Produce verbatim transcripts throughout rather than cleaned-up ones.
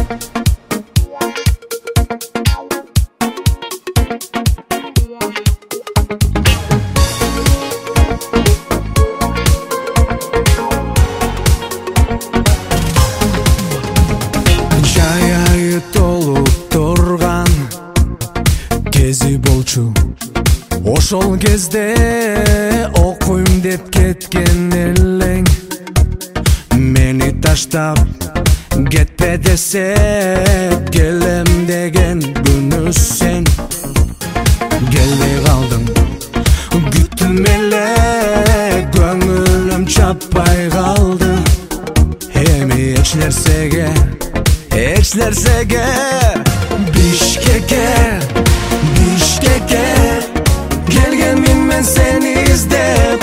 Жайы толуп турган кези болчу, ошол кезде окуйм деп кеткен элең. Мени таштап кетпе десеп келем деген күнү сен келбей калдың. Күттүм эле көңүлүм чаппай калды. Эми эч нерсеге эч нерсеге Бишкекке Бишкекке келгенмин мен сени издеп.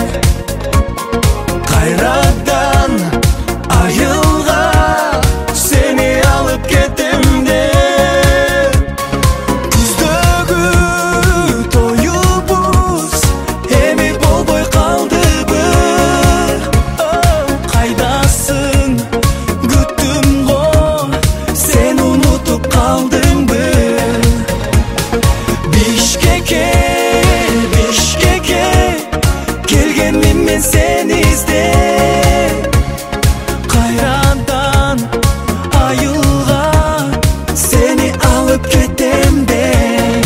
Кайрадан айылга сени алып кетем деп. Күздөгү тоюбуз эми болбой калдыбы. Кайдасың күттүм го сен унутуп калдыңбы. Бишкекке Бишкекке келгенмин мен сени издеп. Кайрадан айылга сени алып кетем деп.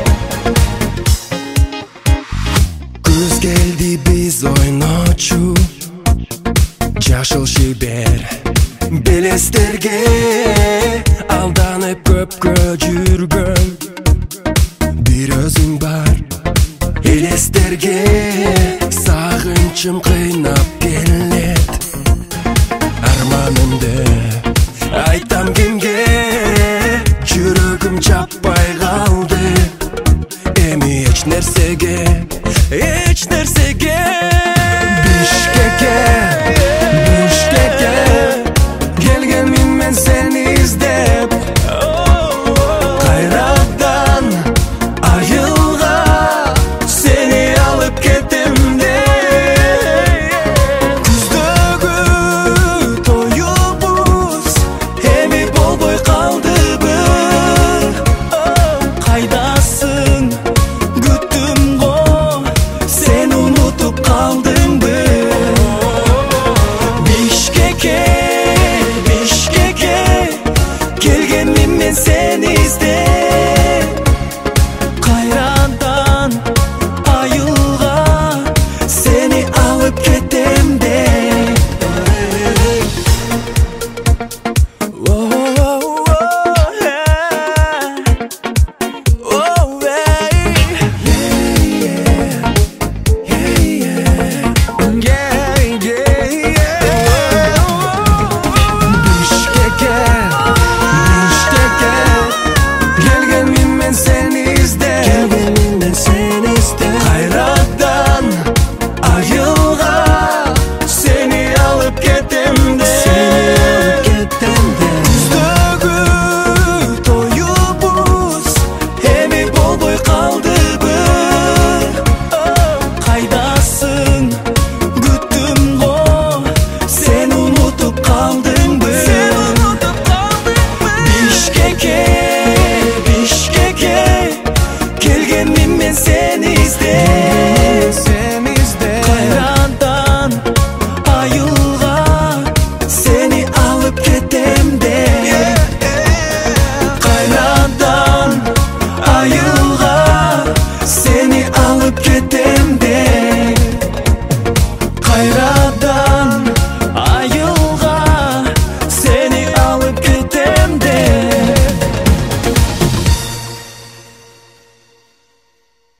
Күз келди биз ойночу, жашыл шибер белестерге алданып көпкө жүргөн. Бир өзүң бар элестерге сагынчым кыйнап келе.